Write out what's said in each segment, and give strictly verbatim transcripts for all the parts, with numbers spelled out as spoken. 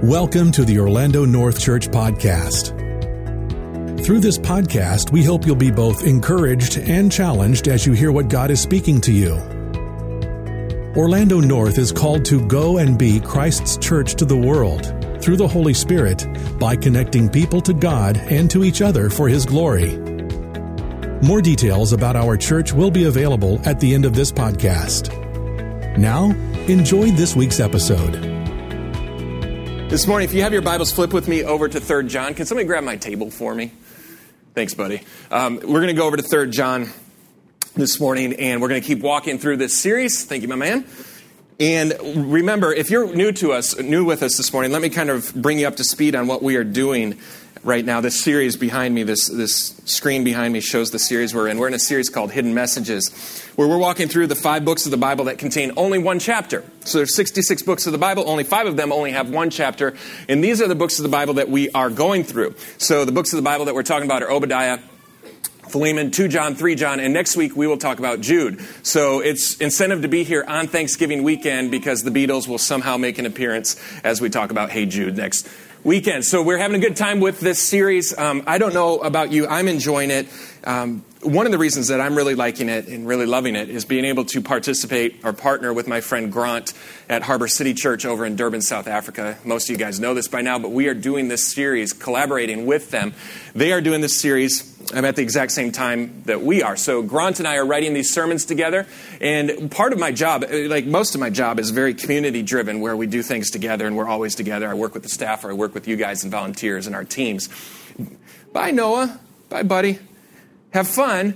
Welcome to the Orlando North Church Podcast. Through this podcast, we hope you'll be both encouraged and challenged as you hear what God is speaking to you. Orlando North is called to go and be Christ's church to the world through the Holy Spirit by connecting people to God and to each other for His glory. More details about our church will be available at the end of this podcast. Now, enjoy this week's episode. This morning, if you have your Bibles, flip with me over to Third John. Can somebody grab my table for me? Thanks, buddy. Um, we're going to go over to Third John this morning, and we're going to keep walking through this series. Thank you, my man. And remember, if you're new to us, new with us this morning, let me kind of bring you up to speed on what we are doing right now. This series behind me, this this screen behind me shows the series we're in. We're in a series called Hidden Messages, where we're walking through the five books of the Bible that contain only one chapter. So there's sixty-six books of the Bible, only five of them only have one chapter, and these are the books of the Bible that we are going through. So the books of the Bible that we're talking about are Obadiah, Philemon, two John, three John, and next week we will talk about Jude. So it's incentive to be here on Thanksgiving weekend because the Beatles will somehow make an appearance as we talk about Hey Jude next weekend. So we're having a good time with this series. Um, I don't know about you. I'm enjoying it. Um, one of the reasons that I'm really liking it and really loving it is being able to participate or partner with my friend Grant at Harbor City Church over in Durban, South Africa. Most of you guys know this by now, but we are doing this series, collaborating with them. They are doing this series um, at the exact same time that we are. So Grant and I are writing these sermons together, and part of my job, like most of my job, is very community-driven, where we do things together, and we're always together. I work with the staff, or I work with you guys and volunteers and our teams. Bye, Noah. Bye, buddy. Have fun.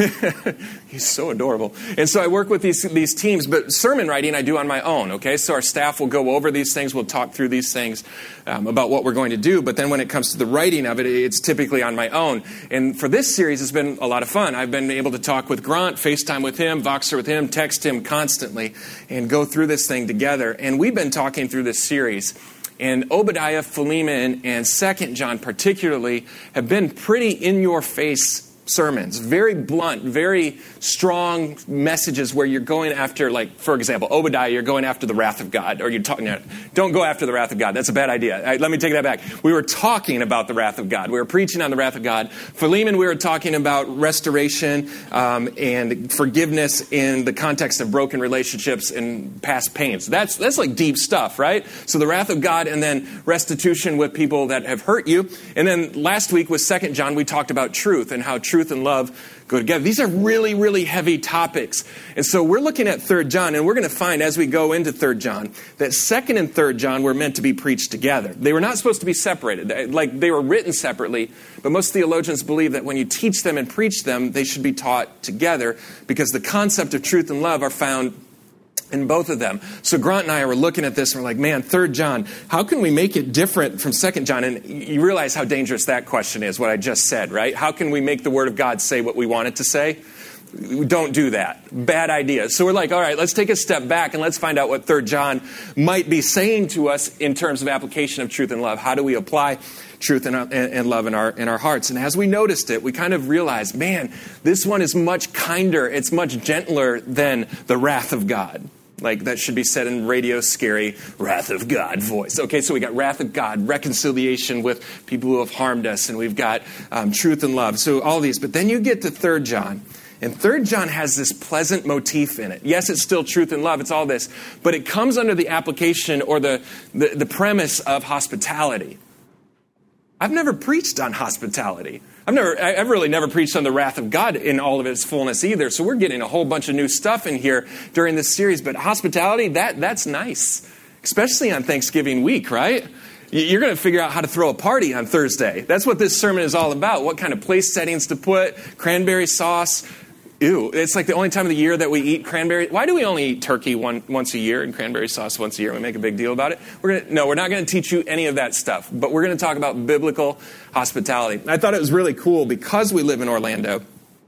He's so adorable. And so I work with these these teams, but sermon writing I do on my own, okay? So our staff will go over these things. We'll talk through these things um, about what we're going to do. But then when it comes to the writing of it, it's typically on my own. And for this series, it's been a lot of fun. I've been able to talk with Grant, FaceTime with him, Voxer with him, text him constantly, and go through this thing together. And we've been talking through this series. And Obadiah, Philemon, and Second John particularly have been pretty in-your-face sermons, very blunt, very strong messages where you're going after, like, for example, Obadiah, you're going after the wrath of God, or you're talking, don't go after the wrath of God. That's a bad idea. Right, let me take that back. We were talking about the wrath of God. We were preaching on the wrath of God. Philemon, we were talking about restoration um, and forgiveness in the context of broken relationships and past pains. That's that's like deep stuff, right? So the wrath of God and then restitution with people that have hurt you. And then last week with Second John, we talked about truth and how truth Truth and love go together. These are really, really heavy topics. And so we're looking at Third John, and we're going to find as we go into Third John that Second and Third John were meant to be preached together. They were not supposed to be separated. Like, they were written separately, but most theologians believe that when you teach them and preach them, they should be taught together because the concept of truth and love are found in both of them. So Grant and I were looking at this and we're like, man, Third John, how can we make it different from Second John? And you realize how dangerous that question is, what I just said, right? How can we make the Word of God say what we want it to say? Don't do that. Bad idea. So we're like, all right, let's take a step back and let's find out what Third John might be saying to us in terms of application of truth and love. How do we apply truth and, and love in our in our hearts? And as we noticed it, we kind of realized, man, this one is much kinder. It's much gentler than the wrath of God. Like, that should be said in radio scary, wrath of God voice. Okay, so we got wrath of God, reconciliation with people who have harmed us, and we've got um, truth and love. So all these. But then you get to Third John, and Third John has this pleasant motif in it. Yes, it's still truth and love, it's all this, but it comes under the application or the, the, the premise of hospitality. I've never preached on hospitality. I've never, I've really never preached on the wrath of God in all of its fullness either. So we're getting a whole bunch of new stuff in here during this series. But hospitality, that that's nice, especially on Thanksgiving week, right? You're going to figure out how to throw a party on Thursday. That's what this sermon is all about. What kind of place settings to put, cranberry sauce. Ew, it's like the only time of the year that we eat cranberry. Why do we only eat turkey one, once a year and cranberry sauce once a year? We make a big deal about it. We're gonna, no, we're not going to teach you any of that stuff, but we're going to talk about biblical hospitality. I thought it was really cool because we live in Orlando.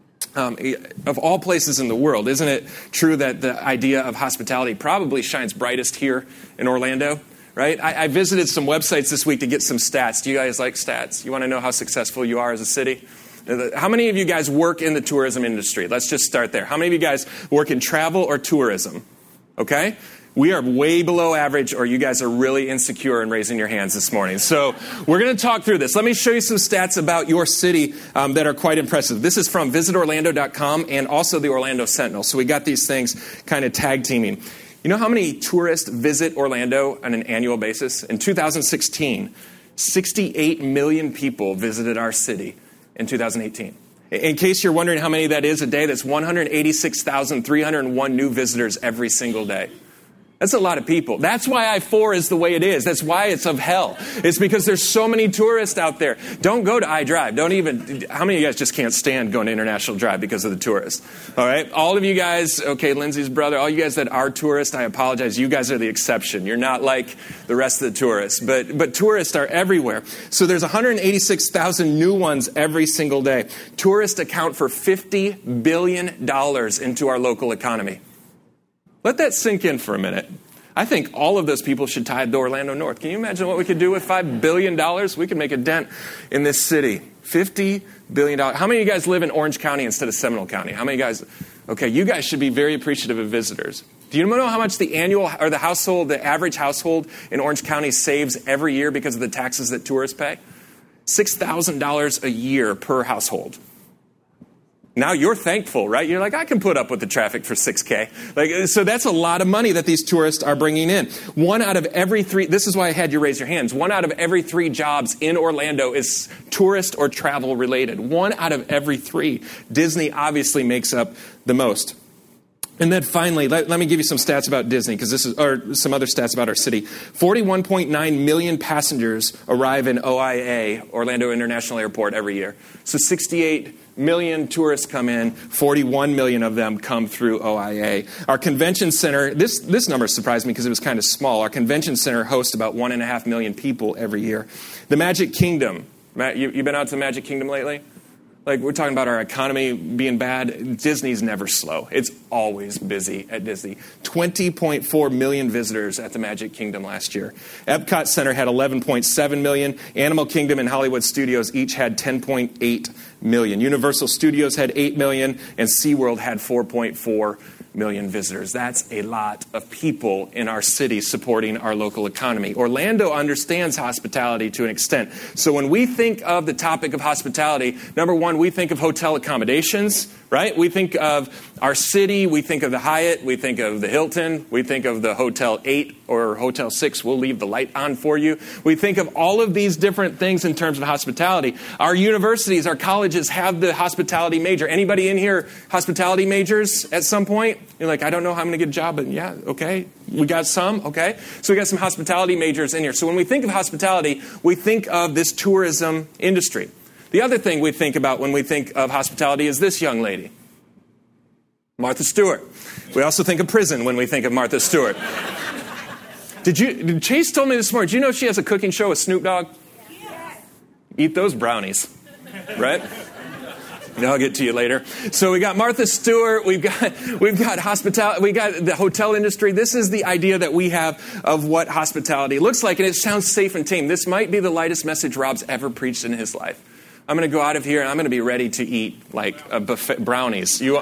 Um, of all places in the world, isn't it true that the idea of hospitality probably shines brightest here in Orlando? Right? I, I visited some websites this week to get some stats. Do you guys like stats? You want to know how successful you are as a city? How many of you guys work in the tourism industry? Let's just start there. How many of you guys work in travel or tourism? Okay? We are way below average, or you guys are really insecure in raising your hands this morning. So we're going to talk through this. Let me show you some stats about your city um, that are quite impressive. This is from visit orlando dot com and also the Orlando Sentinel. So we got these things kind of tag teaming. You know how many tourists visit Orlando on an annual basis? In two thousand sixteen, sixty-eight million people visited our city in two thousand eighteen. In case you're wondering how many that is a day, that's one hundred eighty-six thousand three hundred one new visitors every single day. That's a lot of people. That's why I four is the way it is. That's why it's of hell. It's because there's so many tourists out there. Don't go to I Drive. Don't even, how many of you guys just can't stand going to International Drive because of the tourists? All right? All of you guys, okay, Lindsay's brother, all you guys that are tourists, I apologize. You guys are the exception. You're not like the rest of the tourists. But, but tourists are everywhere. So there's one hundred eighty-six thousand new ones every single day. Tourists account for fifty billion dollars into our local economy. Let that sink in for a minute. I think all of those people should tithe to Orlando North. Can you imagine what we could do with five billion dollars? We could make a dent in this city. fifty billion dollars. How many of you guys live in Orange County instead of Seminole County? How many guys? Okay, you guys should be very appreciative of visitors. Do you know how much the annual or the household, the average household in Orange County saves every year because of the taxes that tourists pay? six thousand dollars a year per household. Now you're thankful, right? You're like, I can put up with the traffic for six K. Like, so that's a lot of money that these tourists are bringing in. One out of every three, this is why I had you raise your hands. One out of every three jobs in Orlando is tourist or travel related. One out of every three. Disney obviously makes up the most. And then finally, let, let me give you some stats about Disney, because this is, or some other stats about our city. forty-one point nine million passengers arrive in O I A, Orlando International Airport, every year. So sixty-eight million tourists come in, forty-one million of them come through O I A. Our convention center, this, this number surprised me because it was kind of small. Our convention center hosts about one and a half million people every year. The Magic Kingdom. Matt, you, you been out to the Magic Kingdom lately? Like, we're talking about our economy being bad. Disney's never slow. It's always busy at Disney. twenty point four million visitors at the Magic Kingdom last year. Epcot Center had eleven point seven million. Animal Kingdom and Hollywood Studios each had ten point eight million. Universal Studios had eight million, and SeaWorld had four point four million visitors. That's a lot of people in our city supporting our local economy. Orlando understands hospitality to an extent. So when we think of the topic of hospitality, number one, we think of hotel accommodations, right? We think of our city, we think of the Hyatt, we think of the Hilton, we think of the Hotel eight or Hotel six. We'll leave the light on for you. We think of all of these different things in terms of hospitality. Our universities, our colleges have the hospitality major. Anybody in here hospitality majors at some point? You're like, I don't know how I'm going to get a job, but yeah, okay. We got some, okay. So we got some hospitality majors in here. So when we think of hospitality, we think of this tourism industry. The other thing we think about when we think of hospitality is this young lady, Martha Stewart. We also think of prison when we think of Martha Stewart. Did you? Did Chase told me this morning, do you know she has a cooking show with Snoop Dogg? Yes. Eat those brownies, right? I'll get to you later. So we got Martha Stewart. We've got we've got hospitality. We got the hotel industry. This is the idea that we have of what hospitality looks like, and it sounds safe and tame. This might be the lightest message Rob's ever preached in his life. I'm going to go out of here and I'm going to be ready to eat like a buffet brownies. You,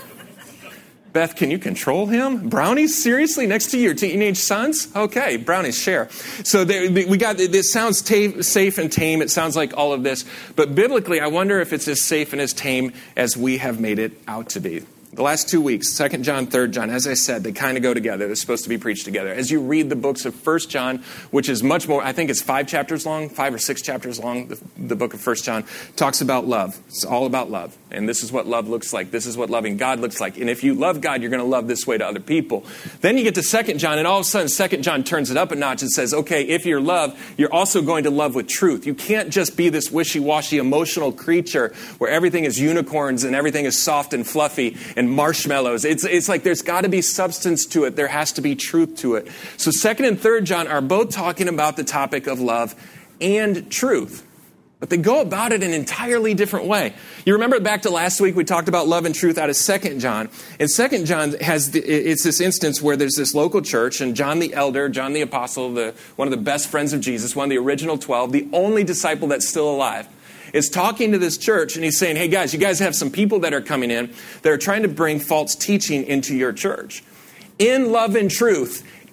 Beth, can you control him? Brownies, seriously, next to your teenage sons? Okay, brownies, share. So there, we got this sounds ta- safe and tame. It sounds like all of this, but biblically, I wonder if it's as safe and as tame as we have made it out to be. The last two weeks, Second John, Third John, as I said, they kind of go together. They're supposed to be preached together. As you read the books of First John, which is much more, I think it's five chapters long, five or six chapters long, the, the book of First John, talks about love. It's all about love. And this is what love looks like. This is what loving God looks like. And if you love God, you're going to love this way to other people. Then you get to Second John, and all of a sudden, Second John turns it up a notch and says, okay, if you're love, you're also going to love with truth. You can't just be this wishy-washy emotional creature where everything is unicorns and everything is soft and fluffy and marshmallows. It's, it's like there's got to be substance to it. There has to be truth to it. So Second and Third John are both talking about the topic of love and truth. But they go about it in an entirely different way. You remember back to last week, we talked about love and truth out of Second John. And Second John has, the, it's this instance where there's this local church, and John the Elder, John the Apostle, the, one of the best friends of Jesus, one of the original twelve, the only disciple that's still alive, is talking to this church, and he's saying, hey guys, you guys have some people that are coming in that are trying to bring false teaching into your church. In love and truth,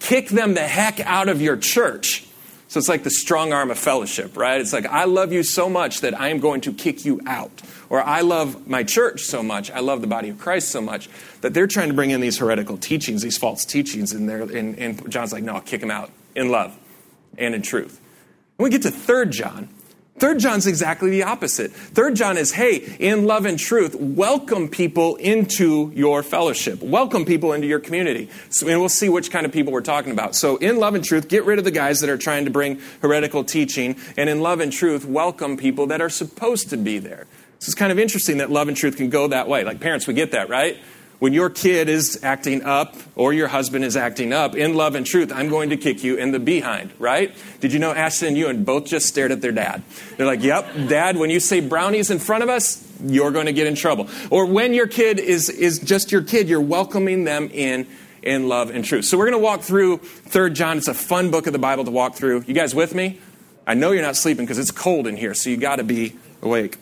kick them the heck out of your church. So it's like the strong arm of fellowship, right? It's like, I love you so much that I am going to kick you out. Or I love my church so much, I love the body of Christ so much, that they're trying to bring in these heretical teachings, these false teachings. And, they're, and, and John's like, no, I'll kick them out in love and in truth. When we get to Third John, Third John's exactly the opposite. Third John is, hey, in love and truth, welcome people into your fellowship. Welcome people into your community. So, and we'll see which kind of people we're talking about. So in love and truth, get rid of the guys that are trying to bring heretical teaching. And in love and truth, welcome people that are supposed to be there. So it's kind of interesting that love and truth can go that way. Like parents, we get that, right? When your kid is acting up or your husband is acting up, in love and truth, I'm going to kick you in the behind, right? Did you know Ashton and Ewan both just stared at their dad? They're like, yep, Dad, when you say brownies in front of us, you're going to get in trouble. Or when your kid is, is just your kid, you're welcoming them in in love and truth. So we're going to walk through Third John. It's a fun book of the Bible to walk through. You guys with me? I know you're not sleeping because it's cold in here, so you got to be awake.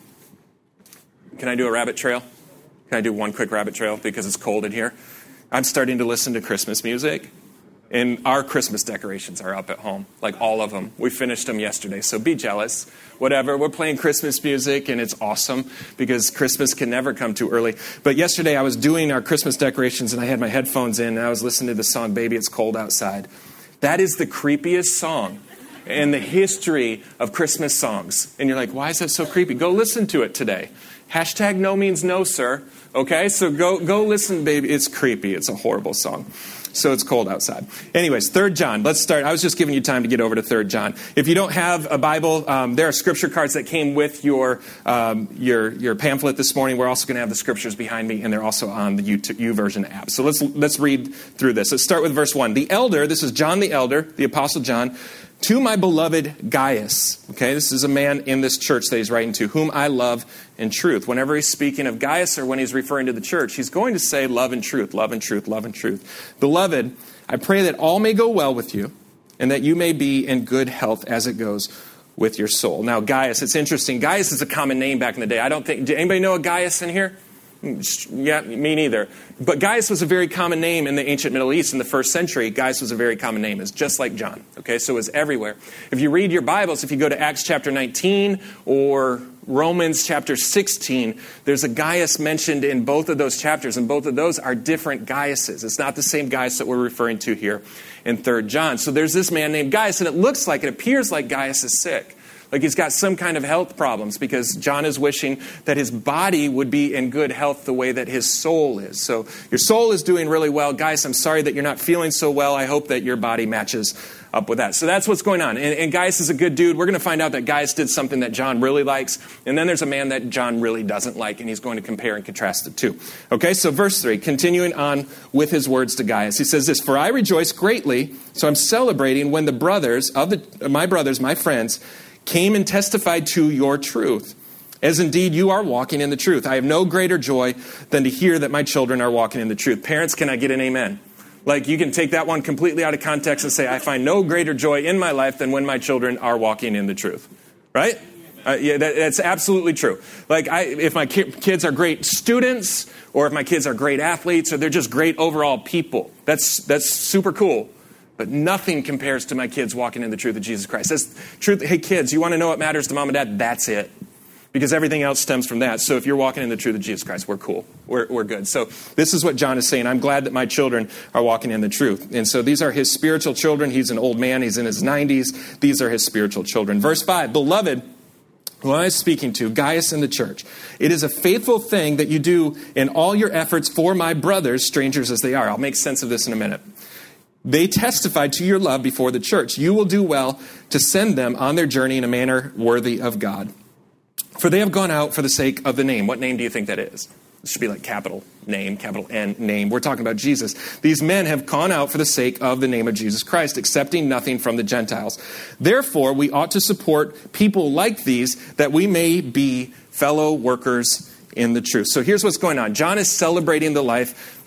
Can I do a rabbit trail? Can I do one quick rabbit trail because it's cold in here? I'm starting to listen to Christmas music, and our Christmas decorations are up at home, like all of them. We finished them yesterday, so be jealous. Whatever, we're playing Christmas music, and it's awesome because Christmas can never come too early. But yesterday I was doing our Christmas decorations, and I had my headphones in, and I was listening to the song, Baby, It's Cold Outside. That is the creepiest song in the history of Christmas songs. And you're like, why is that so creepy? Go listen to it today. Hashtag no means no, sir. Okay, so go go listen, baby. It's creepy. It's a horrible song. So it's cold outside. Anyways, Third John. Let's start. I was just giving you time to get over to Third John. If you don't have a Bible, um, there are scripture cards that came with your um, your your pamphlet this morning. We're also going to have the scriptures behind me, and they're also on the YouVersion app. So let's let's read through this. Let's start with verse one. The elder, this is John the elder, the Apostle John, to my beloved Gaius. Okay, this is a man in this church that he's writing to, whom I love in truth. Whenever he's speaking of Gaius or when he's referring to the church, he's going to say love and truth, love and truth, love and truth. Beloved, I pray that all may go well with you and that you may be in good health as it goes with your soul. Now, Gaius, it's interesting. Gaius is a common name back in the day. I don't think, did anybody know a Gaius in here? Yeah, me neither. But Gaius was a very common name in the ancient Middle East in the first century. Gaius was a very common name. It's just like John. Okay, so it was everywhere. If you read your Bibles, if you go to Acts chapter nineteen or Romans chapter sixteen, there's a Gaius mentioned in both of those chapters, and both of those are different Gaiuses. It's not the same Gaius that we're referring to here in Third John. So there's this man named Gaius, and it looks like, it appears like Gaius is sick. Like he's got some kind of health problems because John is wishing that his body would be in good health the way that his soul is. So your soul is doing really well. Guys, I'm sorry that you're not feeling so well. I hope that your body matches up with that. So that's what's going on. And, and Gaius is a good dude. We're going to find out that Gaius did something that John really likes. And then there's a man that John really doesn't like, and he's going to compare and contrast the two. Okay, so verse three, continuing on with his words to Gaius. He says this, for I rejoice greatly, so I'm celebrating when the brothers of the my brothers, my friends, came and testified to your truth, as indeed you are walking in the truth. I have no greater joy than to hear that my children are walking in the truth. Parents, can I get an amen? Like you can take that one completely out of context and say, I find no greater joy in my life than when my children are walking in the truth. Right? Uh, yeah, that, that's absolutely true. Like I, if my ki- kids are great students, or if my kids are great athletes, or they're just great overall people, that's that's super cool. But nothing compares to my kids walking in the truth of Jesus Christ. That's truth. Hey, kids, you want to know what matters to mom and dad? That's it. Because everything else stems from that. So if you're walking in the truth of Jesus Christ, we're cool. We're, we're good. So this is what John is saying. I'm glad that my children are walking in the truth. And so these are his spiritual children. He's an old man. He's in his nineties. These are his spiritual children. Verse five, beloved, who I was speaking to, Gaius in the church, it is a faithful thing that you do in all your efforts for my brothers, strangers as they are. I'll make sense of this in a minute. They testified to your love before the church. You will do well to send them on their journey in a manner worthy of God. For they have gone out for the sake of the name. What name do you think that is? It should be like capital name, capital N, name. We're talking about Jesus. These men have gone out for the sake of the name of Jesus Christ, accepting nothing from the Gentiles. Therefore, we ought to support people like these, that we may be fellow workers in the truth. So here's what's going on. John is celebrating the life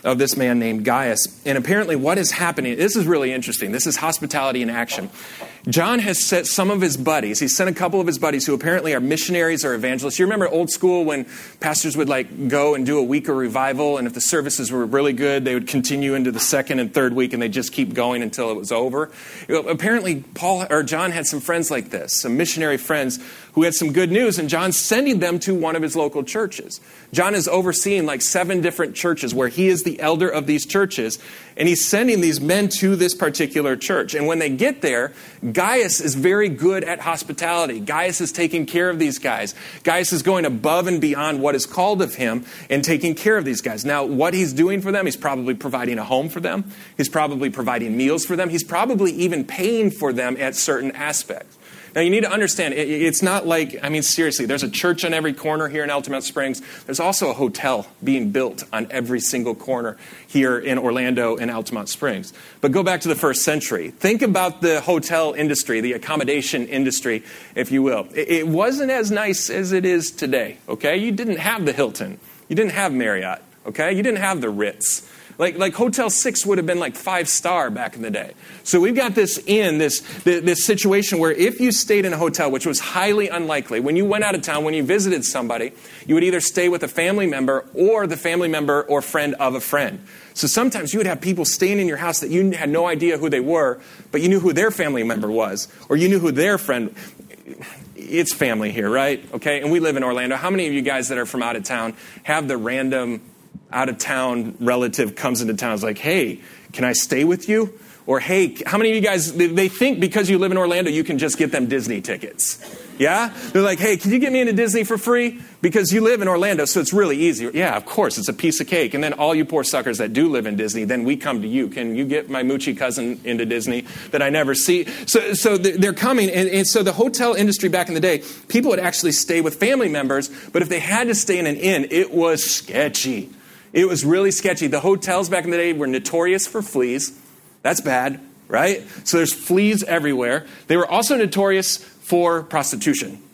of this man named Gaius. And apparently what is happening, this is really interesting. This is hospitality in action. John has sent some of his buddies. He sent a couple of his buddies who apparently are missionaries or evangelists. You remember old school when pastors would like go and do a week of revival, and if the services were really good, they would continue into the second and third week, and they'd just keep going until it was over. You know, apparently Paul or John had some friends like this, some missionary friends who had some good news, and John's sending them to one of his local churches. John is overseeing like seven different churches where he is the elder of these churches, and he's sending these men to this particular church. And when they get there, Gaius is very good at hospitality. Gaius is taking care of these guys. Gaius is going above and beyond what is called of him and taking care of these guys. Now, what he's doing for them, he's probably providing a home for them. He's probably providing meals for them. He's probably even paying for them at certain aspects. Now, you need to understand, it's not like, I mean, seriously, there's a church on every corner here in Altamont Springs. There's also a hotel being built on every single corner here in Orlando and Altamont Springs. But go back to the first century. Think about the hotel industry, the accommodation industry, if you will. It wasn't as nice as it is today, okay? You didn't have the Hilton. You didn't have Marriott, okay? You didn't have the Ritz. Like, like Hotel six would have been like five-star back in the day. So we've got this inn, this, this situation where if you stayed in a hotel, which was highly unlikely, when you went out of town, when you visited somebody, you would either stay with a family member or the family member or friend of a friend. So sometimes you would have people staying in your house that you had no idea who they were, but you knew who their family member was, or you knew who their friend. It's family here, right? Okay, and we live in Orlando. How many of you guys that are from out of town have the random out-of-town relative comes into town and is like, hey, can I stay with you? Or, hey, how many of you guys, they think because you live in Orlando, you can just get them Disney tickets. Yeah? They're like, hey, can you get me into Disney for free? Because you live in Orlando, so it's really easy. Yeah, of course, it's a piece of cake. And then all you poor suckers that do live in Disney, then we come to you. Can you get my moochie cousin into Disney that I never see? So so they're coming. And, and so the hotel industry back in the day, people would actually stay with family members. But if they had to stay in an inn, it was sketchy. It was really sketchy. The hotels back in the day were notorious for fleas. That's bad, right? So there's fleas everywhere. They were also notorious for prostitution.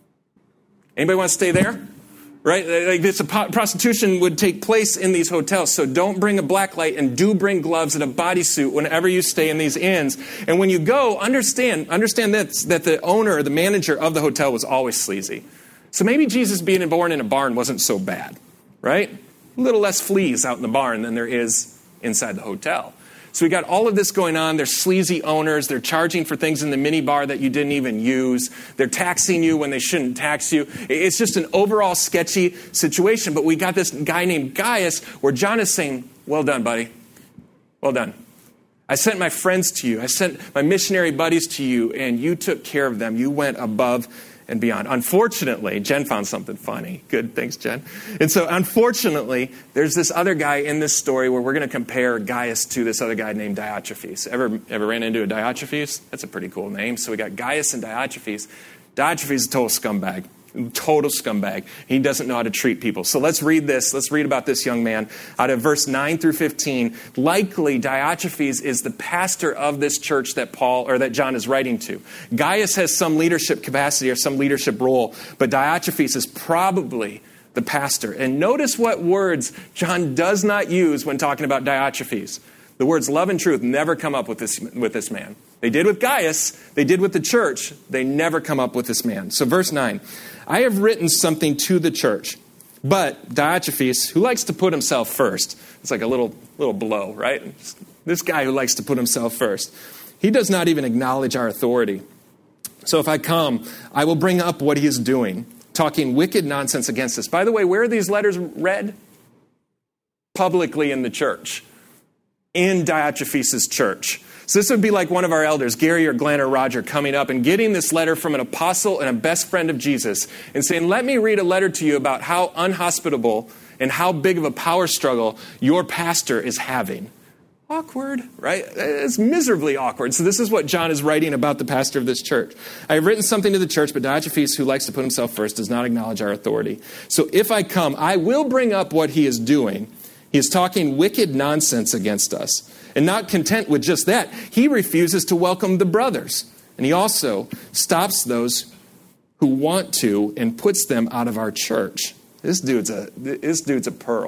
Anybody want to stay there? Right? Like this, prostitution would take place in these hotels. So don't bring a blacklight and do bring gloves and a bodysuit whenever you stay in these inns. And when you go, understand, understand that, that the owner or the manager of the hotel was always sleazy. So maybe Jesus being born in a barn wasn't so bad, right? A little less fleas out in the barn than there is inside the hotel. So we got all of this going on. There's sleazy owners. They're charging for things in the minibar that you didn't even use. They're taxing you when they shouldn't tax you. It's just an overall sketchy situation. But we got this guy named Gaius where John is saying, well done, buddy. Well done. I sent my friends to you. I sent my missionary buddies to you, and you took care of them. You went above and beyond. Unfortunately, Jen found something funny. Good, thanks, Jen. And so, unfortunately, there's this other guy in this story where we're going to compare Gaius to this other guy named Diotrephes. Ever, ever ran into a Diotrephes? That's a pretty cool name. So we got Gaius and Diotrephes. Diotrephes is a total scumbag. Total scumbag. He doesn't know how to treat people. So let's read this. Let's read about this young man out of verse nine through fifteen. Likely, Diotrephes is the pastor of this church that Paul or that John is writing to. Gaius has some leadership capacity or some leadership role, but Diotrephes is probably the pastor. And notice what words John does not use when talking about Diotrephes. The words love and truth never come up with this, with this man. They did with Gaius. They did with the church. They never come up with this man. So verse nine, I have written something to the church, but Diotrephes, who likes to put himself first, it's like a little, little blow, right? This guy who likes to put himself first, he does not even acknowledge our authority. So if I come, I will bring up what he is doing, talking wicked nonsense against us. By the way, where are these letters read? Publicly in the church. In Diotrephes' church. So this would be like one of our elders, Gary or Glenn or Roger, coming up and getting this letter from an apostle and a best friend of Jesus and saying, let me read a letter to you about how unhospitable and how big of a power struggle your pastor is having. Awkward, right? It's miserably awkward. So this is what John is writing about the pastor of this church. I have written something to the church, but Diotrephes, who likes to put himself first, does not acknowledge our authority. So if I come, I will bring up what he is doing. He is talking wicked nonsense against us. And not content with just that, he refuses to welcome the brothers. And he also stops those who want to and puts them out of our church. This dude's a, this dude's a pearl.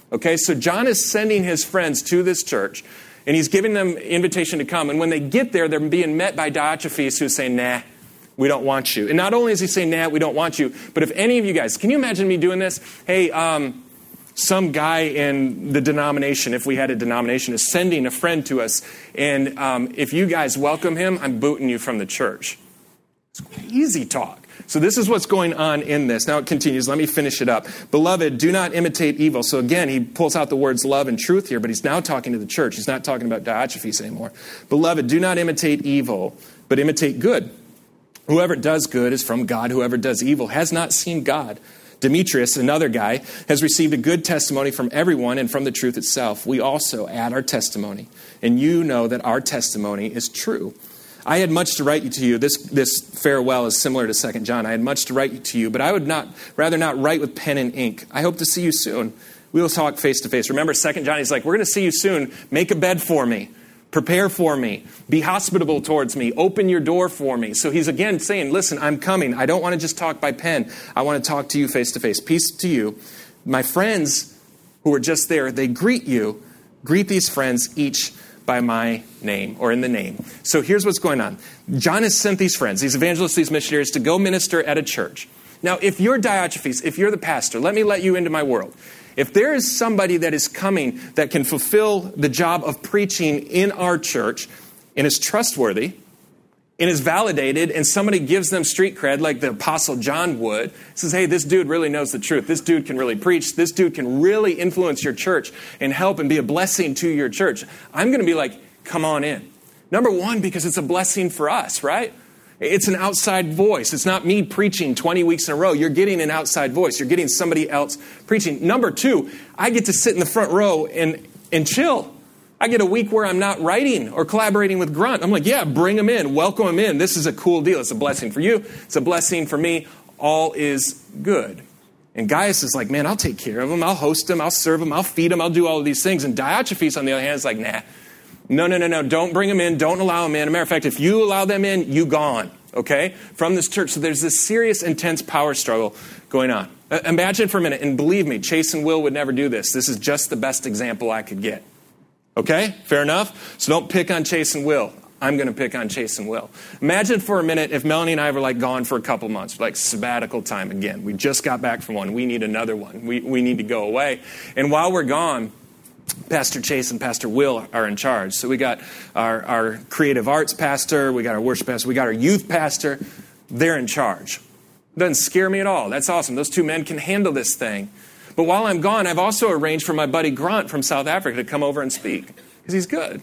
Okay, so John is sending his friends to this church, and he's giving them invitation to come. And when they get there, they're being met by Diotrephes, who's saying, nah, we don't want you. And not only is he saying, nah, we don't want you, but if any of you guys, can you imagine me doing this? Hey, um, some guy in the denomination, if we had a denomination, is sending a friend to us, and um, if you guys welcome him, I'm booting you from the church. It's crazy talk. So this is what's going on in this. Now it continues. Let me finish it up. Beloved, do not imitate evil. So again, he pulls out the words love and truth here, but he's now talking to the church. He's not talking about Diotrephes anymore. Beloved, do not imitate evil, but imitate good. Whoever does good is from God. Whoever does evil has not seen God. Demetrius, another guy, has received a good testimony from everyone and from the truth itself. We also add our testimony, and you know that our testimony is true. I had much to write to you. This, this farewell is similar to Second John. I had much to write to you, but I would not rather not write with pen and ink. I hope to see you soon. We will talk face to face. Remember, Second John, he's like, we're going to see you soon. Make a bed for me. Prepare for me. Be hospitable towards me. Open your door for me. So he's again saying, listen, I'm coming. I don't want to just talk by pen. I want to talk to you face to face. Peace to you. My friends who are just there, they greet you. Greet these friends each by my name, or in the name. So here's what's going on. John has sent these friends, these evangelists, these missionaries, to go minister at a church. Now, if you're Diotrephes, if you're the pastor, let me let you into my world. If there is somebody that is coming that can fulfill the job of preaching in our church and is trustworthy and is validated, and somebody gives them street cred like the Apostle John would, says, hey, this dude really knows the truth. This dude can really preach. This dude can really influence your church and help and be a blessing to your church. I'm going to be like, come on in. Number one, because it's a blessing for us, right? It's an outside voice. It's not me preaching twenty weeks in a row. You're getting an outside voice. You're getting somebody else preaching. Number two, I get to sit in the front row and, and chill. I get a week where I'm not writing or collaborating with Grunt. I'm like, yeah, bring him in. Welcome him in. This is a cool deal. It's a blessing for you. It's a blessing for me. All is good. And Gaius is like, man, I'll take care of him. I'll host him. I'll serve him. I'll feed him. I'll do all of these things. And Diotrephes, on the other hand, is like, nah. No, no, no, no. Don't bring them in. Don't allow them in. As a matter of fact, if you allow them in, you gone. Okay? From this church. So there's this serious, intense power struggle going on. Uh, imagine for a minute, and believe me, Chase and Will would never do this. This is just the best example I could get. Okay? Fair enough? So don't pick on Chase and Will. I'm going to pick on Chase and Will. Imagine for a minute if Melanie and I were like gone for a couple months, like sabbatical time again. We just got back from one. We need another one. We, we need to go away. And while we're gone, Pastor Chase and Pastor Will are in charge. So we got our, our creative arts pastor, we got our worship pastor, we got our youth pastor. They're in charge. Doesn't scare me at all. That's awesome. Those two men can handle this thing. But while I'm gone, I've also arranged for my buddy Grant from South Africa to come over and speak because he's good.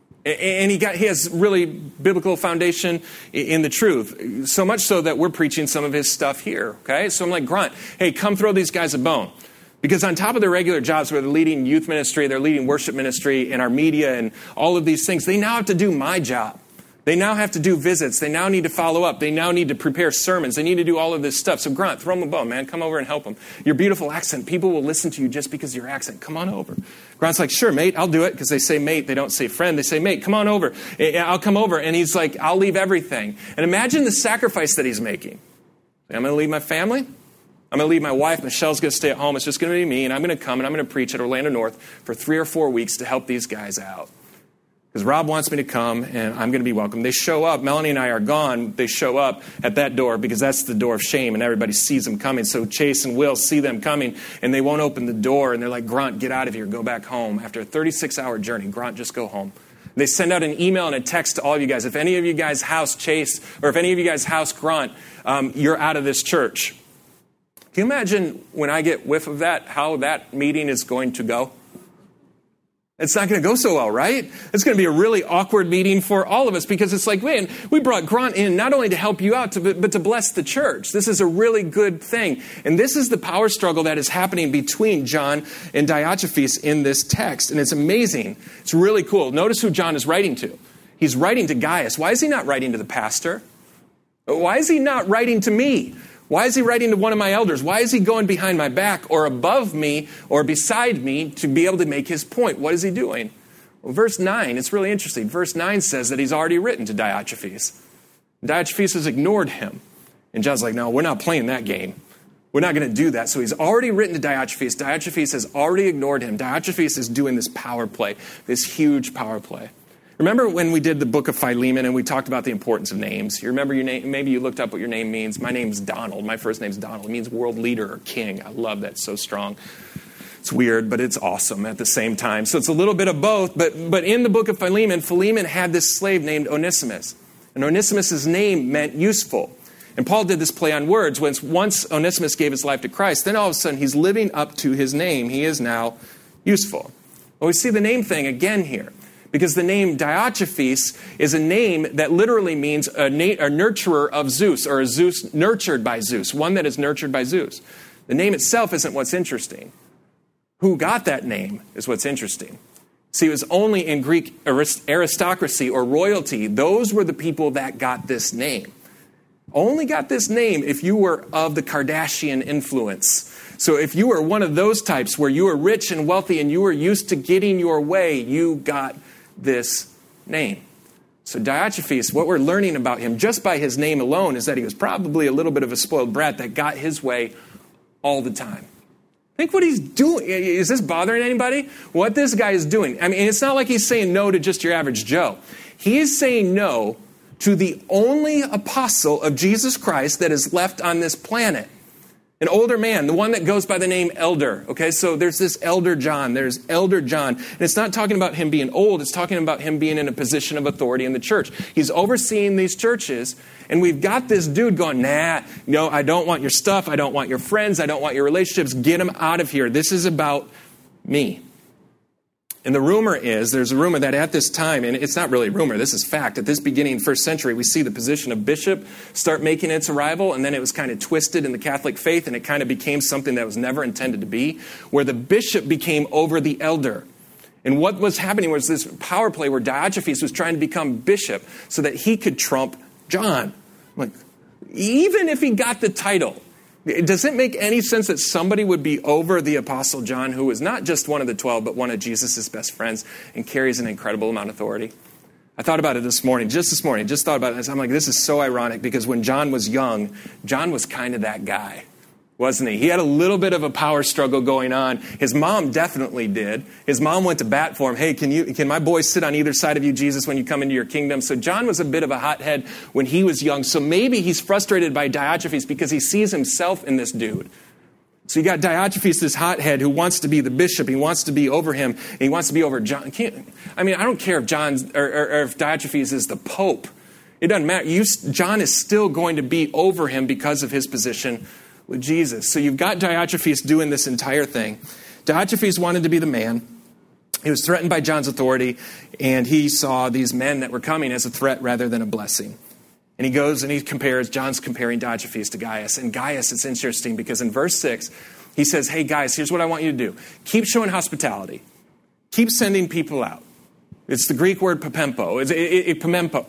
And he got he has really biblical foundation in the truth. So much so that we're preaching some of his stuff here. Okay? So I'm like, Grant, hey, come throw these guys a bone. Because on top of their regular jobs where they're leading youth ministry, they're leading worship ministry and our media and all of these things, they now have to do my job. They now have to do visits. They now need to follow up. They now need to prepare sermons. They need to do all of this stuff. So Grant, throw them a bone, man. Come over and help them. Your beautiful accent. People will listen to you just because of your accent. Come on over. Grant's like, sure, mate, I'll do it. Because they say mate. They don't say friend. They say, mate, come on over. I'll come over. And he's like, I'll leave everything. And imagine the sacrifice that he's making. I'm going to leave my family. I'm going to leave my wife. Michelle's going to stay at home. It's just going to be me. And I'm going to come and I'm going to preach at Orlando North for three or four weeks to help these guys out. Because Rob wants me to come, and I'm going to be welcome. They show up. Melanie and I are gone. They show up at that door because that's the door of shame, and everybody sees them coming. So Chase and Will see them coming, and they won't open the door. And they're like, Grant, get out of here. Go back home. After a thirty-six hour journey, Grant, just go home. They send out an email and a text to all of you guys. If any of you guys house Chase, or if any of you guys house Grant, um, you're out of this church. Can you imagine when I get whiff of that, how that meeting is going to go? It's not going to go so well, right? It's going to be a really awkward meeting for all of us because it's like, man, we brought Grant in not only to help you out, to, but to bless the church. This is a really good thing. And this is the power struggle that is happening between John and Diotrephes in this text. And it's amazing. It's really cool. Notice who John is writing to. He's writing to Gaius. Why is he not writing to the pastor? Why is he not writing to me? Why is he writing to one of my elders? Why is he going behind my back or above me or beside me to be able to make his point? What is he doing? Well, verse nine, it's really interesting. Verse nine says that he's already written to Diotrephes. Diotrephes has ignored him. And John's like, no, we're not playing that game. We're not going to do that. So he's already written to Diotrephes. Diotrephes has already ignored him. Diotrephes is doing this power play, this huge power play. Remember when we did the book of Philemon and we talked about the importance of names? You remember your name? Maybe you looked up what your name means. My name's Donald. My first name's Donald. It means world leader or king. I love that. It's so strong. It's weird, but it's awesome at the same time. So it's a little bit of both. But, but in the book of Philemon, Philemon had this slave named Onesimus. And Onesimus' name meant useful. And Paul did this play on words. When once Onesimus gave his life to Christ, then all of a sudden he's living up to his name. He is now useful. Well, we see the name thing again here. Because the name Diotrephes is a name that literally means a, na- a nurturer of Zeus, or a Zeus nurtured by Zeus, one that is nurtured by Zeus. The name itself isn't what's interesting. Who got that name is what's interesting. See, it was only in Greek aristocracy or royalty, those were the people that got this name. Only got this name if you were of the Kardashian influence. So if you were one of those types where you were rich and wealthy and you were used to getting your way, you got this name. So Diotrephes, what we're learning about him just by his name alone is that he was probably a little bit of a spoiled brat that got his way all the time. Think what he's doing. Is this bothering anybody? What this guy is doing. I mean, it's not like he's saying no to just your average Joe. He is saying no to the only apostle of Jesus Christ that is left on this planet. An older man, the one that goes by the name Elder. Okay, so there's this Elder John. There's Elder John. And it's not talking about him being old. It's talking about him being in a position of authority in the church. He's overseeing these churches. And we've got this dude going, nah, no, I don't want your stuff. I don't want your friends. I don't want your relationships. Get them out of here. This is about me. And the rumor is, there's a rumor that at this time, and it's not really rumor, this is fact, at this beginning first century, we see the position of bishop start making its arrival, and then it was kind of twisted in the Catholic faith, and it kind of became something that was never intended to be, where the bishop became over the elder. And what was happening was this power play where Diotrephes was trying to become bishop so that he could trump John. Like, even if he got the title, does it make any sense that somebody would be over the Apostle John, who was not just one of the twelve, but one of Jesus' best friends and carries an incredible amount of authority? I thought about it this morning, just this morning, just thought about it. I'm like, this is so ironic because when John was young, John was kind of that guy, wasn't he? He had a little bit of a power struggle going on. His mom definitely did. His mom went to bat for him. Hey, can you, can my boys sit on either side of you, Jesus, when you come into your kingdom? So John was a bit of a hothead when he was young. So maybe he's frustrated by Diotrephes because he sees himself in this dude. So you got Diotrephes, this hothead who wants to be the bishop. He wants to be over him. And he wants to be over John. Can't, I mean, I don't care if John's or, or, or if Diotrephes is the Pope. It doesn't matter. You, John is still going to be over him because of his position with Jesus. So you've got Diotrephes doing this entire thing. Diotrephes wanted to be the man. He was threatened by John's authority, and he saw these men that were coming as a threat rather than a blessing. And he goes and he compares, John's comparing Diotrephes to Gaius. And Gaius, it's interesting because in verse six, he says, hey guys, here's what I want you to do. Keep showing hospitality. Keep sending people out. It's the Greek word propempo. It's it, it, it, propempo.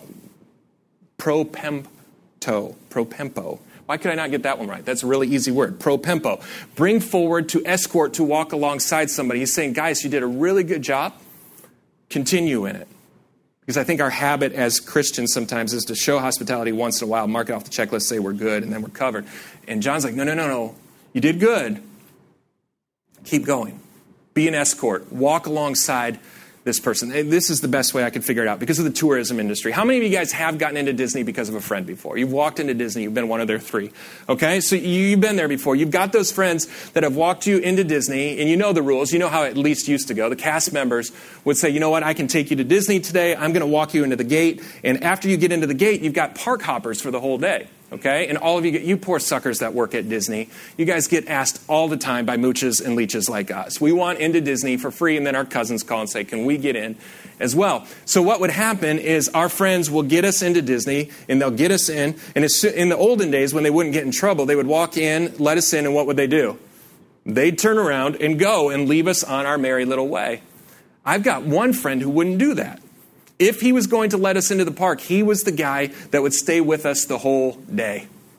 Propempo. Propempo. Why could I not get that one right? That's a really easy word. Propempo. Bring forward, to escort, to walk alongside somebody. He's saying, guys, you did a really good job. Continue in it. Because I think our habit as Christians sometimes is to show hospitality once in a while, mark it off the checklist, say we're good, and then we're covered. And John's like, no, no, no, no. You did good. Keep going. Be an escort. Walk alongside this person. This is the best way I could figure it out because of the tourism industry. How many of you guys have gotten into Disney because of a friend before? You've walked into Disney. You've been one of their three. Okay? So you've been there before. You've got those friends that have walked you into Disney, and you know the rules. You know how it at least used to go. The cast members would say, you know what? I can take you to Disney today. I'm going to walk you into the gate. And after you get into the gate, you've got park hoppers for the whole day. Okay? And all of you, get, you poor suckers that work at Disney, you guys get asked all the time by mooches and leeches like us. We want into Disney for free, and then our cousins call and say, can we get in as well? So what would happen is our friends will get us into Disney, and they'll get us in. And it's, in the olden days, when they wouldn't get in trouble, they would walk in, let us in, and what would they do? They'd turn around and go and leave us on our merry little way. I've got one friend who wouldn't do that. If he was going to let us into the park, he was the guy that would stay with us the whole day.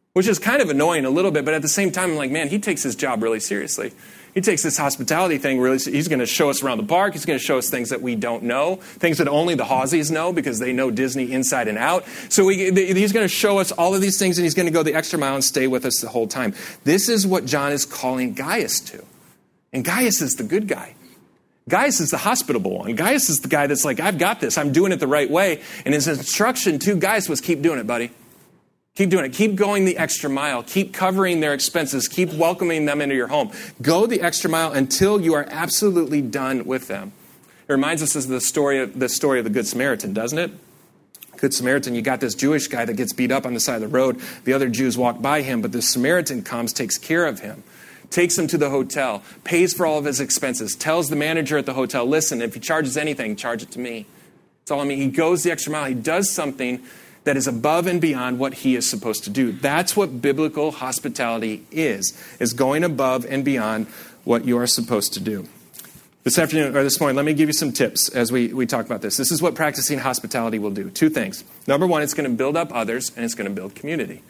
which is kind of annoying a little bit, but at the same time, I'm like, man, he takes his job really seriously. He takes this hospitality thing really, he's going to show us around the park. He's going to show us things that we don't know, things that only the Hawseys know because they know Disney inside and out. So we, he's going to show us all of these things, and he's going to go the extra mile and stay with us the whole time. This is what John is calling Gaius to. And Gaius is the good guy. Gaius is the hospitable one. Gaius is the guy that's like, I've got this. I'm doing it the right way. And his instruction to Gaius was, keep doing it, buddy. Keep doing it. Keep going the extra mile. Keep covering their expenses. Keep welcoming them into your home. Go the extra mile until you are absolutely done with them. It reminds us of the story of the story of the Good Samaritan, doesn't it? Good Samaritan, you got this Jewish guy that gets beat up on the side of the road. The other Jews walk by him, but the Samaritan comes, takes care of him, takes him to the hotel, pays for all of his expenses, tells the manager at the hotel, listen, if he charges anything, charge it to me. That's all I mean. He goes the extra mile. He does something that is above and beyond what he is supposed to do. That's what biblical hospitality is, is going above and beyond what you are supposed to do. This afternoon, or this morning, let me give you some tips as we, we talk about this. This is what practicing hospitality will do. Two things. Number one, it's going to build up others, and it's going to build community.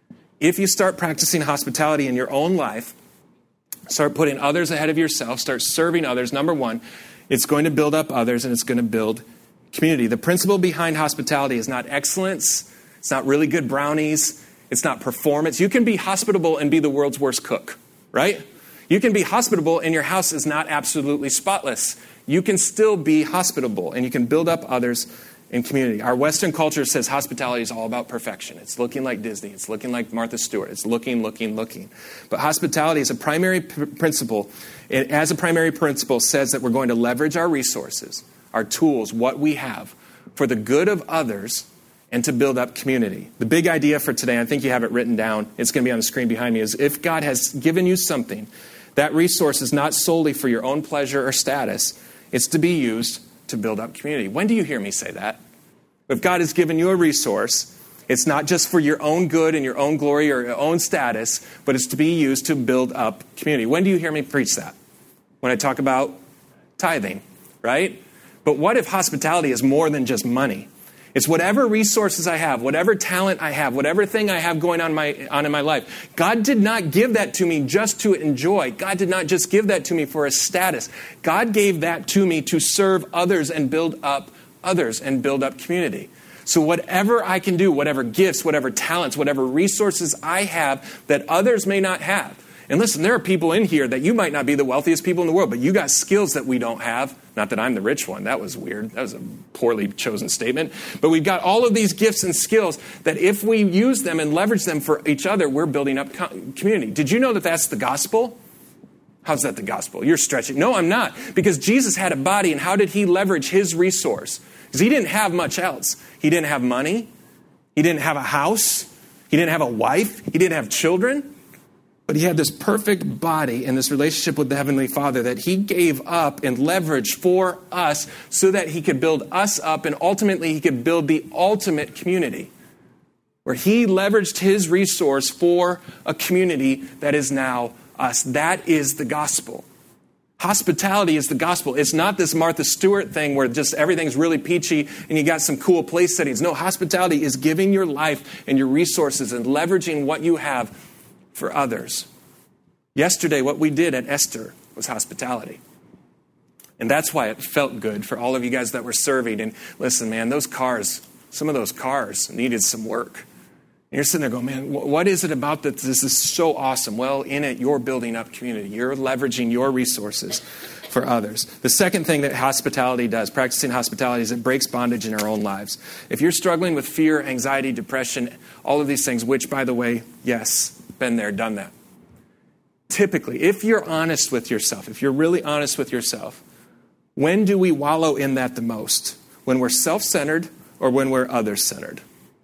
If you start practicing hospitality in your own life, start putting others ahead of yourself, start serving others, number one, it's going to build up others, and it's going to build community. The principle behind hospitality is not excellence. It's not really good brownies. It's not performance. You can be hospitable and be the world's worst cook, right? You can be hospitable and your house is not absolutely spotless. You can still be hospitable and you can build up others in community. Our Western culture says hospitality is all about perfection. It's looking like Disney. It's looking like Martha Stewart. It's looking, looking, looking. But hospitality is a primary p- principle. It, as a primary principle, says that we're going to leverage our resources, our tools, what we have, for the good of others and to build up community. The big idea for today, I think you have it written down, it's going to be on the screen behind me, is if God has given you something, that resource is not solely for your own pleasure or status. It's to be used to build up community. When do you hear me say that? If God has given you a resource, it's not just for your own good and your own glory or your own status, but it's to be used to build up community. When do you hear me preach that? When I talk about tithing, right? But what if hospitality is more than just money? It's whatever resources I have, whatever talent I have, whatever thing I have going on, my, on in my life. God did not give that to me just to enjoy. God did not just give that to me for a status. God gave that to me to serve others and build up others and build up community. So whatever I can do, whatever gifts, whatever talents, whatever resources I have that others may not have. And listen, there are people in here that you might not be the wealthiest people in the world, but you got skills that we don't have. Not that I'm the rich one. That was weird. That was a poorly chosen statement. But we've got all of these gifts and skills that if we use them and leverage them for each other, we're building up community. Did you know that that's the gospel? How's that the gospel? You're stretching. No, I'm not. Because Jesus had a body, and how did he leverage his resource? Because he didn't have much else. He didn't have money. He didn't have a house. He didn't have a wife. He didn't have children. But he had this perfect body and this relationship with the Heavenly Father that he gave up and leveraged for us so that he could build us up and ultimately he could build the ultimate community where he leveraged his resource for a community that is now us. That is the gospel. Hospitality is the gospel. It's not this Martha Stewart thing where just everything's really peachy and you got some cool place settings. No, hospitality is giving your life and your resources and leveraging what you have for others. Yesterday, what we did at Esther was hospitality. And that's why it felt good for all of you guys that were serving. And listen, man, those cars, some of those cars needed some work. And you're sitting there going, man, what is it about that this is so awesome? Well, in it, you're building up community. You're leveraging your resources for others. The second thing that hospitality does, practicing hospitality, is it breaks bondage in our own lives. If you're struggling with fear, anxiety, depression, all of these things, which, by the way, yes, been there, done that. Typically, if you're honest with yourself, if you're really honest with yourself, when do we wallow in that the most? When we're self-centered or when we're other-centered?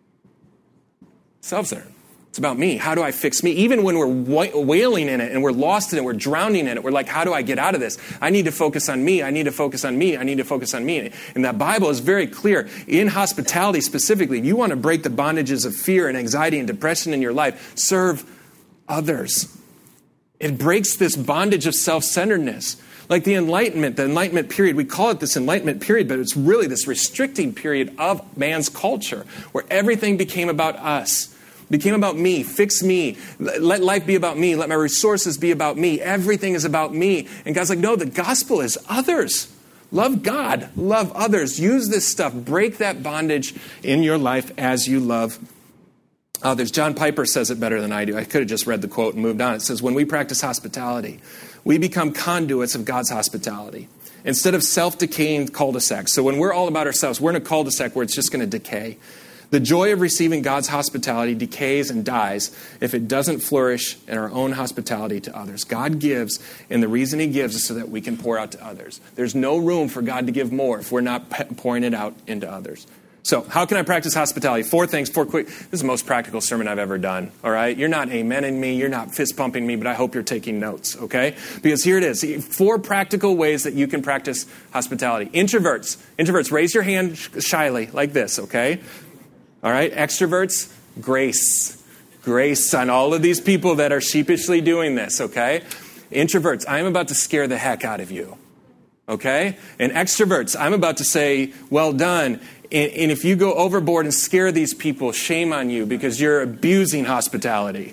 Self-centered. It's about me. How do I fix me? Even when we're wailing in it and we're lost in it, we're drowning in it, we're like, how do I get out of this? I need to focus on me. I need to focus on me. I need to focus on me. And that Bible is very clear. In hospitality specifically, if you want to break the bondages of fear and anxiety and depression in your life, serve others. It breaks this bondage of self-centeredness. Like the Enlightenment, the Enlightenment period, we call it this Enlightenment period, but it's really this restricting period of man's culture where everything became about us. became about me. Fix me. Let life be about me. Let my resources be about me. Everything is about me. And God's like, no, the gospel is others. Love God. Love others. Use this stuff. Break that bondage in your life as you love others. John Piper says it better than I do. I could have just read the quote and moved on. It says, when we practice hospitality, we become conduits of God's hospitality instead of self-decaying cul-de-sacs. So when we're all about ourselves, we're in a cul-de-sac where it's just going to decay. The joy of receiving God's hospitality decays and dies if it doesn't flourish in our own hospitality to others. God gives, and the reason he gives is so that we can pour out to others. There's no room for God to give more if we're not pouring it out into others. So how can I practice hospitality? Four things, four quick. This is the most practical sermon I've ever done, all right? You're not amening me. You're not fist-pumping me, but I hope you're taking notes, okay? Because here it is. Four practical ways that you can practice hospitality. Introverts. Introverts, raise your hand shyly like this, okay? All right? Extroverts, grace. Grace on all of these people that are sheepishly doing this, okay? Introverts, I'm about to scare the heck out of you, okay? And extroverts, I'm about to say, well done. And, and if you go overboard and scare these people, shame on you because you're abusing hospitality.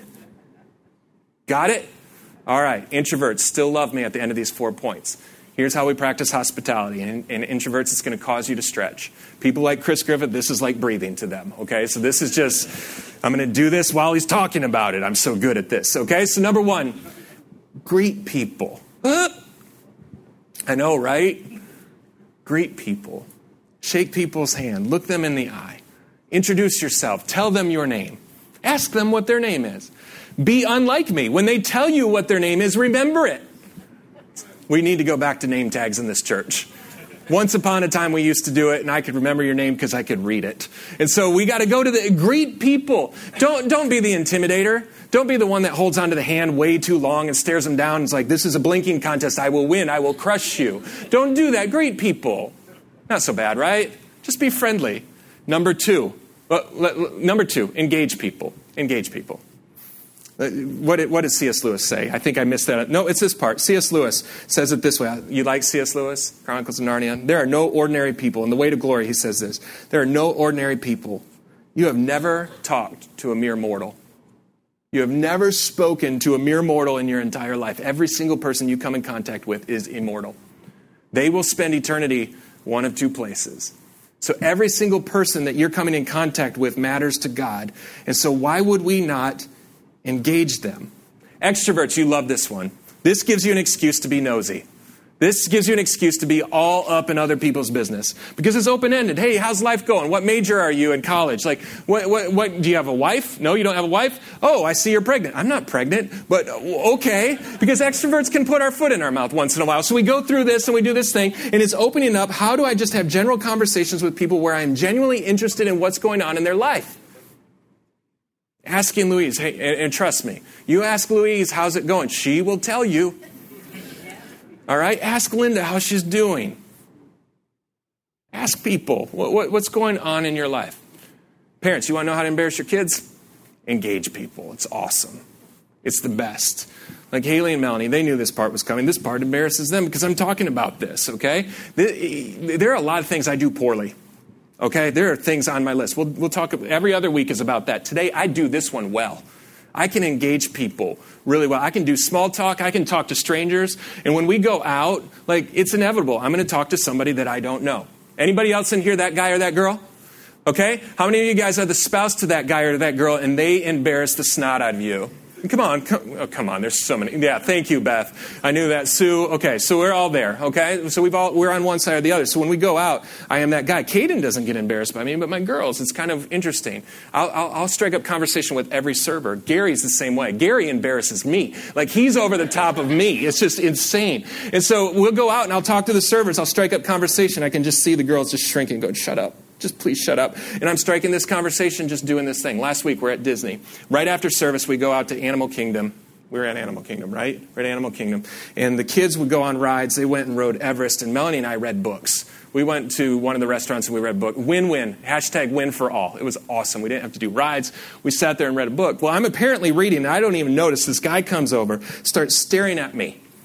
Got it? All right. Introverts still love me at the end of these four points. Here's how we practice hospitality. And, and introverts, it's going to cause you to stretch. People like Chris Griffith, this is like breathing to them. Okay? So this is just, I'm going to do this while he's talking about it. I'm so good at this. Okay? So number one, greet people. Uh, I know, right? Greet people. Shake people's hand. Look them in the eye. Introduce yourself. Tell them your name. Ask them what their name is. Be unlike me. When they tell you what their name is, remember it. We need to go back to name tags in this church. Once upon a time, we used to do it, and I could remember your name because I could read it. And so we got to go to the, greet people. Don't, don't be the intimidator. Don't be the one that holds onto the hand way too long and stares them down. And is like, this is a blinking contest. I will win. I will crush you. Don't do that. Greet people. Not so bad, right? Just be friendly. Number two, well, number two, engage people. Engage people. What did, what did C S Lewis say? I think I missed that. No, it's this part. C S Lewis says it this way. You like C S Lewis? Chronicles of Narnia? There are no ordinary people. In The Way to Glory, he says this. There are no ordinary people. You have never talked to a mere mortal. You have never spoken to a mere mortal in your entire life. Every single person you come in contact with is immortal. They will spend eternity one of two places. So every single person that you're coming in contact with matters to God. And so why would we not engage them? Extroverts, you love this one. This gives you an excuse to be nosy. This gives you an excuse to be all up in other people's business because it's open-ended. Hey, how's life going? What major are you in college? Like, what, what, what, do you have a wife? No, you don't have a wife? Oh, I see you're pregnant. I'm not pregnant, but okay. Because extroverts can put our foot in our mouth once in a while. So we go through this and we do this thing, and it's opening up. How do I just have general conversations with people where I'm genuinely interested in what's going on in their life? Asking Louise, hey, and, and trust me, you ask Louise, how's it going? She will tell you. All right? Ask Linda how she's doing. Ask people, what, what, what's going on in your life? Parents, you want to know how to embarrass your kids? Engage people. It's awesome. It's the best. Like Haley and Melanie, they knew this part was coming. This part embarrasses them because I'm talking about this, okay? There are a lot of things I do poorly. Okay, there are things on my list. We'll, we'll talk, every other week is about that. Today, I do this one well. I can engage people really well. I can do small talk. I can talk to strangers. And when we go out, like, it's inevitable. I'm going to talk to somebody that I don't know. Anybody else in here, that guy or that girl? Okay? How many of you guys are the spouse to that guy or that girl and they embarrass the snot out of you? Come on. Come, oh, come on. There's so many. Yeah, thank you, Beth. I knew that. Sue. Okay, so we're all there, okay? So we've all, we're on one side or the other. So when we go out, I am that guy. Caden doesn't get embarrassed by me, but my girls, it's kind of interesting. I'll, I'll, I'll strike up conversation with every server. Gary's the same way. Gary embarrasses me. Like, he's over the top of me. It's just insane. And so we'll go out and I'll talk to the servers. I'll strike up conversation. I can just see the girls just shrinking, going, shut up. Just please shut up. And I'm striking this conversation, just doing this thing. Last week, we're at Disney. Right after service, we go out to Animal Kingdom. We were at Animal Kingdom, right? We're at Animal Kingdom. And the kids would go on rides. They went and rode Everest. And Melanie and I read books. We went to one of the restaurants and we read a book. Win-win. Hashtag win for all. It was awesome. We didn't have to do rides. We sat there and read a book. Well, I'm apparently reading, and I don't even notice. This guy comes over, starts staring at me.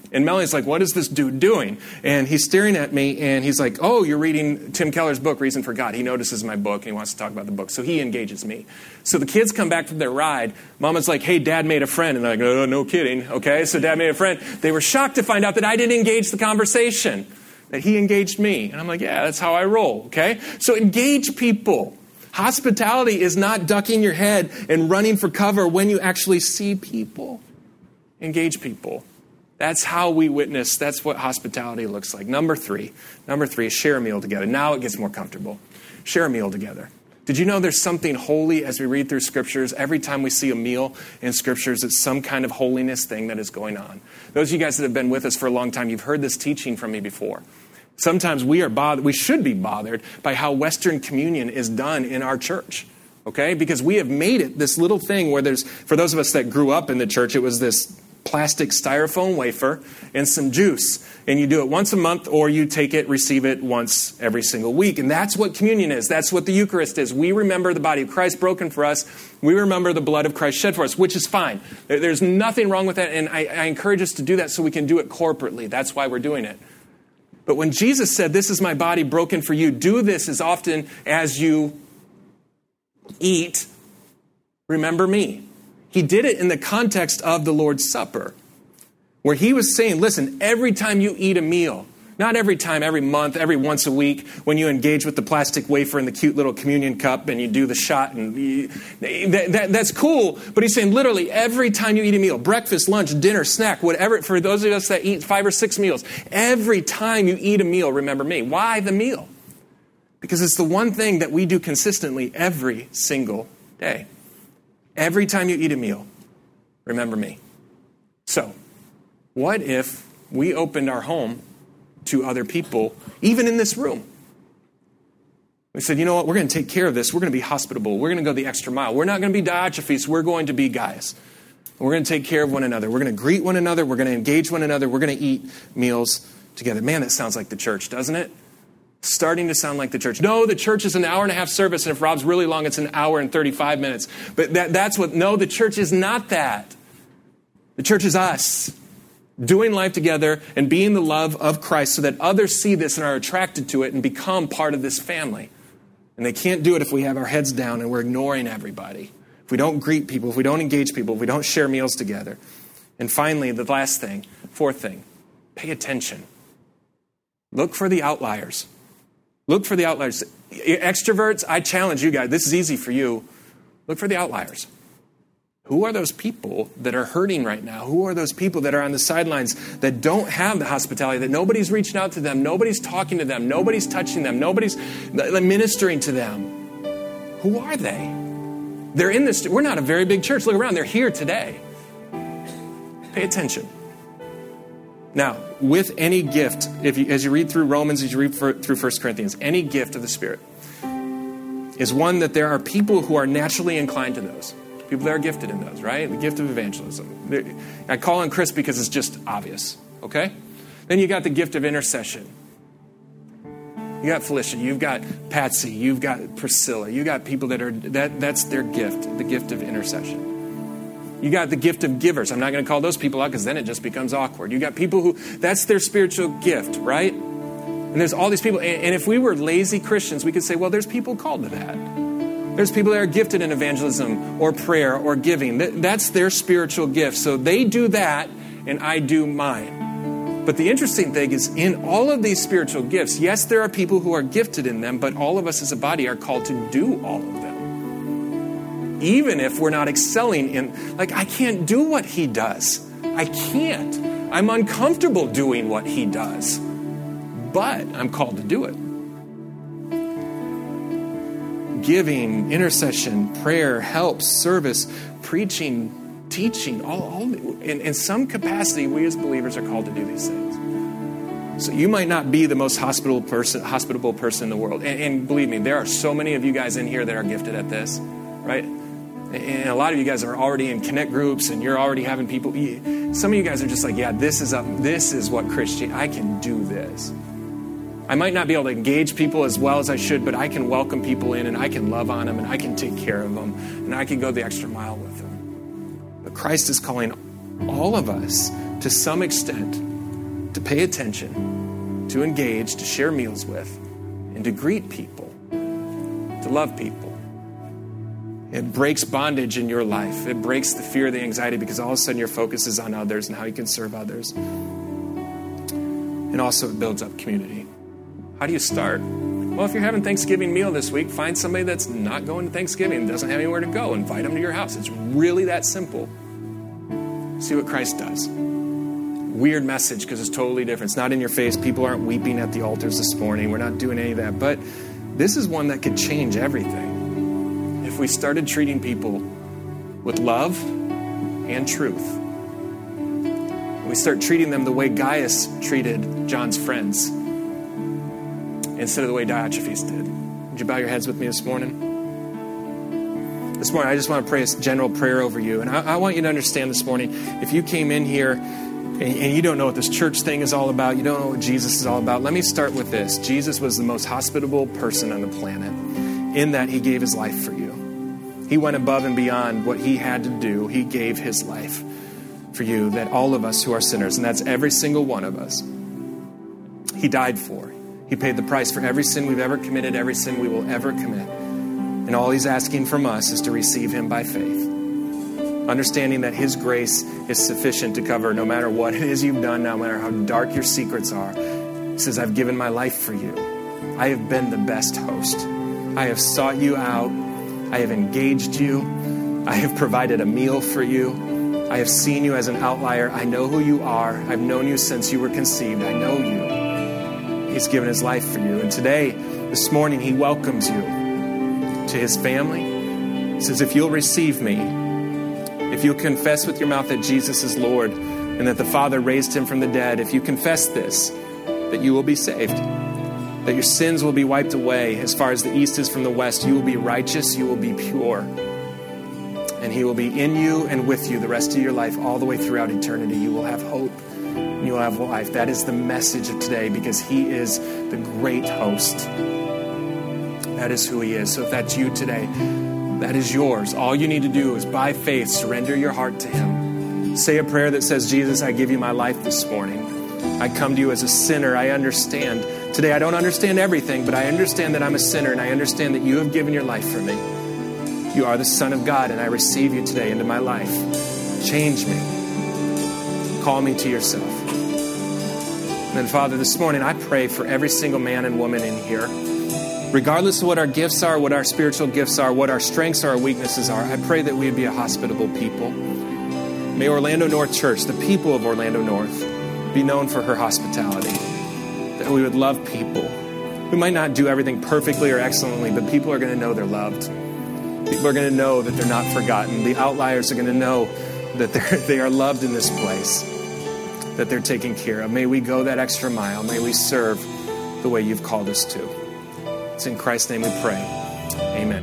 And Melanie's like, what is this dude doing? And he's staring at me, and he's like, oh, you're reading Tim Keller's book, Reason for God. He notices my book, and he wants to talk about the book. So he engages me. So the kids come back from their ride. Mama's like, hey, Dad made a friend. And they're like, oh, no kidding. Okay, so Dad made a friend. They were shocked to find out that I didn't engage the conversation, that he engaged me. And I'm like, yeah, that's how I roll, okay? So engage people. Hospitality is not ducking your head and running for cover when you actually see people. Engage people. That's how we witness. That's what hospitality looks like. Number three. Number three is share a meal together. Now it gets more comfortable. Share a meal together. Did you know there's something holy as we read through Scriptures? Every time we see a meal in Scriptures, it's some kind of holiness thing that is going on. Those of you guys that have been with us for a long time, you've heard this teaching from me before. Sometimes we are bothered, we should be bothered by how Western communion is done in our church. Okay? Because we have made it this little thing where there's, for those of us that grew up in the church, it was this plastic styrofoam wafer and some juice. And you do it once a month, or you take it, receive it once every single week. And that's what communion is. That's what the Eucharist is. We remember the body of Christ broken for us. We remember the blood of Christ shed for us, which is fine. There's nothing wrong with that. And I, I encourage us to do that so we can do it corporately. That's why we're doing it. But when Jesus said, this is my body broken for you, do this as often as you eat, remember me. He did it in the context of the Lord's Supper, where he was saying, listen, every time you eat a meal, not every time, every month, every once a week, when you engage with the plastic wafer and the cute little communion cup and you do the shot, and you, that, that, that's cool. But he's saying literally every time you eat a meal, breakfast, lunch, dinner, snack, whatever, for those of us that eat five or six meals, every time you eat a meal, remember me. Why the meal? Because it's the one thing that we do consistently every single day. Every time you eat a meal, remember me. So, what if we opened our home to other people, even in this room? We said, you know what, we're going to take care of this. We're going to be hospitable. We're going to go the extra mile. We're not going to be Diotrephes. We're going to be guys. We're going to take care of one another. We're going to greet one another. We're going to engage one another. We're going to eat meals together. Man, that sounds like the church, doesn't it? Starting to sound like the church. No, the church is an hour and a half service, and if Rob's really long, it's an hour and thirty-five minutes. But that, that's what, no, the church is not that. The church is us doing life together and being the love of Christ so that others see this and are attracted to it and become part of this family. And they can't do it if we have our heads down and we're ignoring everybody. If we don't greet people, if we don't engage people, if we don't share meals together. And finally, the last thing, fourth thing, pay attention. Look for the outliers. Look for the outliers. Extroverts, I challenge you guys. This is easy for you. Look for the outliers. Who are those people that are hurting right now? Who are those people that are on the sidelines that don't have the hospitality, that nobody's reaching out to them, nobody's talking to them, nobody's touching them, nobody's ministering to them? Who are they? They're in this. We're not a very big church. Look around. They're here today. Pay attention. Now, with any gift, if you, as you read through Romans, as you read for, through First Corinthians, any gift of the Spirit is one that there are people who are naturally inclined to those. People that are gifted in those, right? The gift of evangelism. I call on Chris because it's just obvious, okay? Then you got the gift of intercession. You got Felicia, you've got Patsy, you've got Priscilla, you got people that are, that that's their gift, the gift of intercession. You got the gift of givers. I'm not going to call those people out because then it just becomes awkward. You got people who, that's their spiritual gift, right? And there's all these people. And if we were lazy Christians, we could say, well, there's people called to that. There's people that are gifted in evangelism or prayer or giving. That's their spiritual gift. So they do that and I do mine. But the interesting thing is in all of these spiritual gifts, yes, there are people who are gifted in them, but all of us as a body are called to do all of them. Even if we're not excelling in, like, I can't do what he does. I can't. I'm uncomfortable doing what he does. But I'm called to do it. Giving, intercession, prayer, help, service, preaching, teaching, all, all in, in some capacity, we as believers are called to do these things. So you might not be the most hospitable person, hospitable person in the world. And, and believe me, there are so many of you guys in here that are gifted at this, right? And a lot of you guys are already in connect groups and you're already having people. Some of you guys are just like, yeah, this is up. This is what Christian, I can do this. I might not be able to engage people as well as I should, but I can welcome people in and I can love on them and I can take care of them and I can go the extra mile with them. But Christ is calling all of us to some extent to pay attention, to engage, to share meals with, and to greet people, to love people. It breaks bondage in your life. It breaks the fear, the anxiety, because all of a sudden your focus is on others and how you can serve others. And also it builds up community. How do you start? Well, if you're having Thanksgiving meal this week, find somebody that's not going to Thanksgiving and doesn't have anywhere to go. Invite them to your house. It's really that simple. See what Christ does. Weird message because it's totally different. It's not in your face. People aren't weeping at the altars this morning. We're not doing any of that. But this is one that could change everything. If we started treating people with love and truth, we start treating them the way Gaius treated John's friends instead of the way Diotrephes did. Would you bow your heads with me this morning? This morning, I just want to pray a general prayer over you. And I, I want you to understand this morning, if you came in here and, and you don't know what this church thing is all about, you don't know what Jesus is all about, let me start with this. Jesus was the most hospitable person on the planet in that he gave his life for you. He went above and beyond what he had to do. He gave his life for you, that all of us who are sinners, and that's every single one of us, he died for. He paid the price for every sin we've ever committed, every sin we will ever commit. And all he's asking from us is to receive him by faith. Understanding that his grace is sufficient to cover no matter what it is you've done, no matter how dark your secrets are. He says, I've given my life for you. I have been the best host. I have sought you out. I have engaged you. I have provided a meal for you. I have seen you as an outlier. I know who you are. I've known you since you were conceived. I know you. He's given his life for you. And today, this morning, he welcomes you to his family. He says, if you'll receive me, if you'll confess with your mouth that Jesus is Lord and that the Father raised him from the dead, if you confess this, that you will be saved, that your sins will be wiped away as far as the east is from the west. You will be righteous. You will be pure. And he will be in you and with you the rest of your life, all the way throughout eternity. You will have hope. And you will have life. That is the message of today, because he is the great host. That is who he is. So if that's you today, that is yours. All you need to do is, by faith, surrender your heart to him. Say a prayer that says, Jesus, I give you my life this morning. I come to you as a sinner. I understand. Today, I don't understand everything, but I understand that I'm a sinner, and I understand that you have given your life for me. You are the Son of God, and I receive you today into my life. Change me. Call me to yourself. And then, Father, this morning, I pray for every single man and woman in here. Regardless of what our gifts are, what our spiritual gifts are, what our strengths or our weaknesses are, I pray that we would be a hospitable people. May Orlando North Church, the people of Orlando North, be known for her hospitality. That we would love people. We might not do everything perfectly or excellently, but people are going to know they're loved. People are going to know that they're not forgotten. The outliers are going to know that they're, they are loved in this place, that they're taken care of. May we go that extra mile. May we serve the way you've called us to. It's in Christ's name we pray. Amen.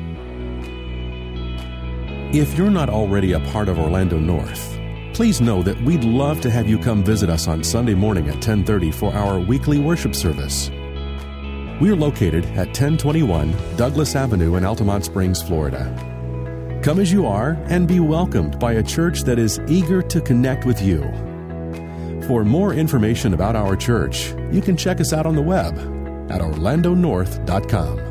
If you're not already a part of Orlando North, please know that we'd love to have you come visit us on Sunday morning at ten thirty for our weekly worship service. We're located at ten twenty-one Douglas Avenue in Altamont Springs, Florida. Come as you are and be welcomed by a church that is eager to connect with you. For more information about our church, you can check us out on the web at orlando north dot com.